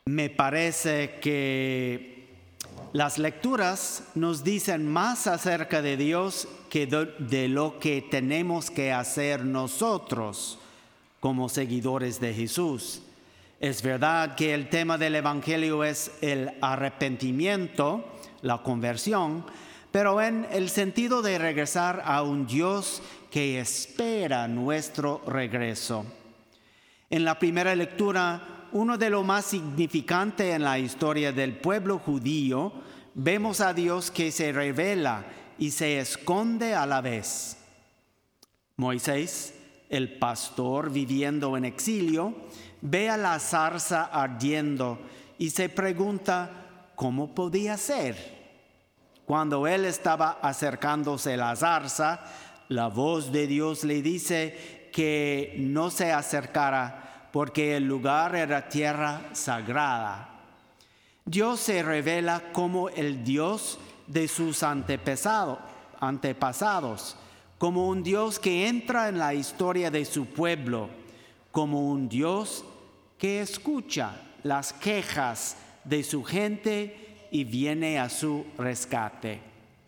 Me parece que las lecturas nos dicen más acerca de Dios que de lo que tenemos que hacer nosotros como seguidores de Jesús. Es verdad que el tema del Evangelio es el arrepentimiento, la conversión, pero en el sentido de regresar a un Dios que espera nuestro regreso. En la primera lectura, uno de lo más significante en la historia del pueblo judío, vemos a Dios que se revela y se esconde a la vez. Moisés, el pastor viviendo en exilio, ve a la zarza ardiendo y se pregunta cómo podía ser. Cuando él estaba acercándose a la zarza, la voz de Dios le dice que no se acercara porque el lugar era tierra sagrada. Dios se revela como el Dios de sus antepasados, como un Dios que entra en la historia de su pueblo, como un Dios que escucha las quejas de su gente y viene a su rescate.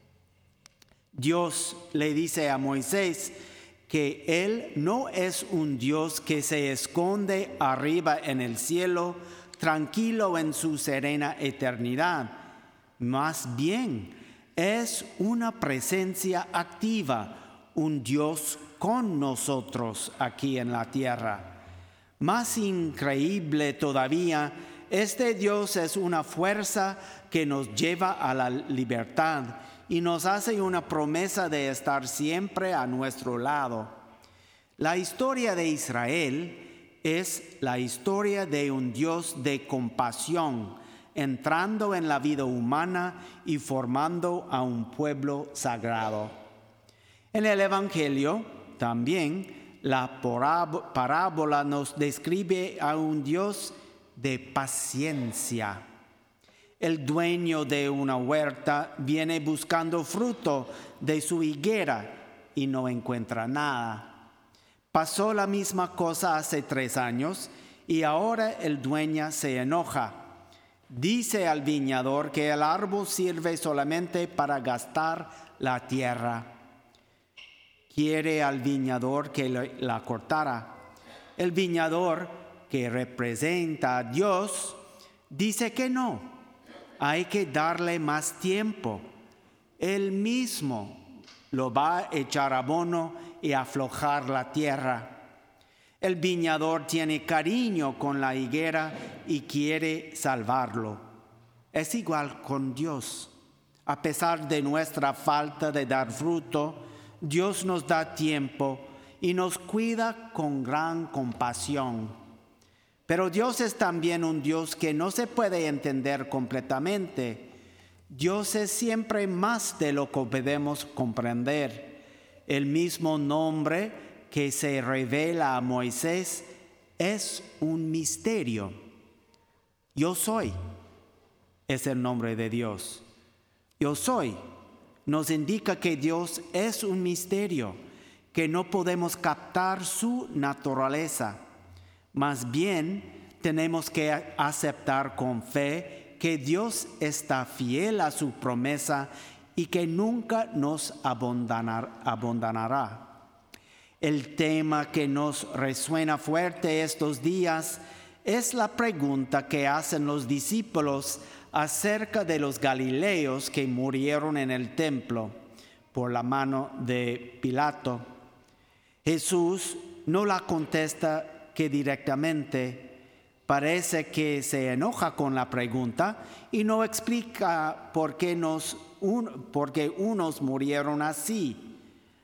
Dios le dice a Moisés que Él no es un Dios que se esconde arriba en el cielo, tranquilo en su serena eternidad. Más bien, es una presencia activa, un Dios con nosotros aquí en la tierra. Más increíble todavía, este Dios es una fuerza que nos lleva a la libertad y nos hace una promesa de estar siempre a nuestro lado. La historia de Israel es la historia de un Dios de compasión, entrando en la vida humana y formando a un pueblo sagrado. En el Evangelio también la parábola nos describe a un Dios de paciencia. El dueño de una huerta viene buscando fruto de su higuera y no encuentra nada. Pasó la misma cosa hace 3 años y ahora el dueño se enoja. Dice al viñador que el árbol sirve solamente para gastar la tierra. Quiere al viñador que la cortara. El viñador, que representa a Dios, dice que no, hay que darle más tiempo. Él mismo lo va a echar abono y aflojar la tierra. El viñador tiene cariño con la higuera y quiere salvarlo. Es igual con Dios. A pesar de nuestra falta de dar fruto, Dios nos da tiempo y nos cuida con gran compasión. Pero Dios es también un Dios que no se puede entender completamente. Dios es siempre más de lo que podemos comprender. El mismo nombre que se revela a Moisés es un misterio. Yo soy es el nombre de Dios. Yo soy nos indica que Dios es un misterio, que no podemos captar su naturaleza. Más bien, tenemos que aceptar con fe que Dios está fiel a su promesa y que nunca nos abandonará. El tema que nos resuena fuerte estos días es la pregunta que hacen los discípulos acerca de los galileos que murieron en el templo por la mano de Pilato. Jesús no la contesta que directamente, parece que se enoja con la pregunta y no explica por qué unos murieron así.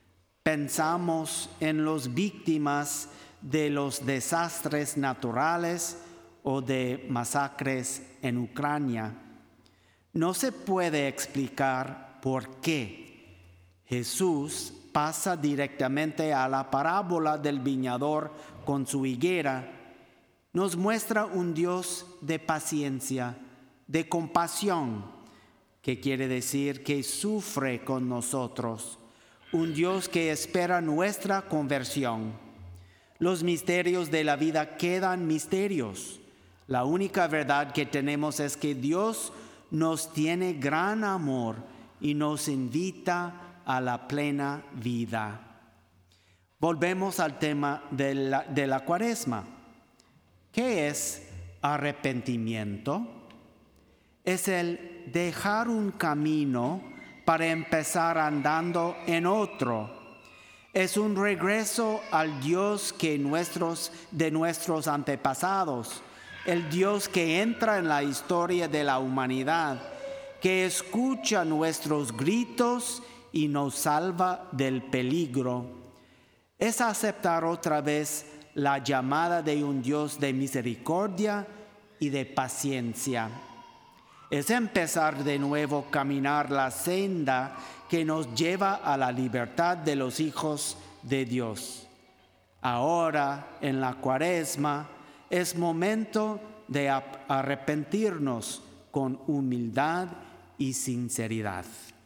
Pensamos en las víctimas de los desastres naturales o de masacres en Ucrania. No se puede explicar por qué Jesús pasa directamente a la parábola del viñador con su higuera. Nos muestra un Dios de paciencia, de compasión, que quiere decir que sufre con nosotros. Un Dios que espera nuestra conversión. Los misterios de la vida quedan misterios La única verdad que tenemos es que Dios nos tiene gran amor y nos invita a la plena vida. Volvemos al tema de la Cuaresma. ¿Qué es arrepentimiento? Es el dejar un camino para empezar andando en otro. Es un regreso al Dios de nuestros antepasados, el Dios que entra en la historia de la humanidad, que escucha nuestros gritos y nos salva del peligro. Es aceptar otra vez la llamada de un Dios de misericordia y de paciencia. Es empezar de nuevo a caminar la senda que nos lleva a la libertad de los hijos de Dios. Ahora, en la Cuaresma, es momento de arrepentirnos con humildad y sinceridad.